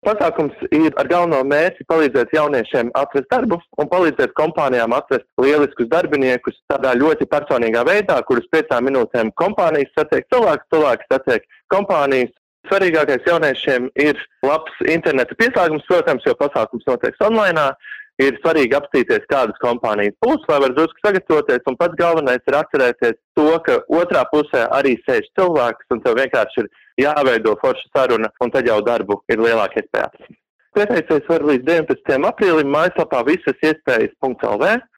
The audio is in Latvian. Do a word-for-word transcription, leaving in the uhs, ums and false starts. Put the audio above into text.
Pasākums ir ar galveno mērķi palīdzēt jauniešiem atrast darbu un palīdzēt kompānijām atrast lieliskus darbiniekus tādā ļoti personīgā veidā, kurus piecām minūtēm kompānijas satiek cilvēks, cilvēks satiek kompānijas. Svarīgākais jauniešiem ir labs interneta pieslēgums, protams, jo pasākums notiek online. Ir svarīgi apstīties, kādas kompānijas būs, lai var drusku sagatavoties, un pats galvenais ir atcerēties to, ka otrā pusē arī sēž cilvēks, un tev vienkārši ir jāveido forša saruna, un tad jau darbu ir lielāka iespēja. Pieteicies var līdz deviņpadsmitajam aprīlim mājaslapā visas iespējas punkt el vē.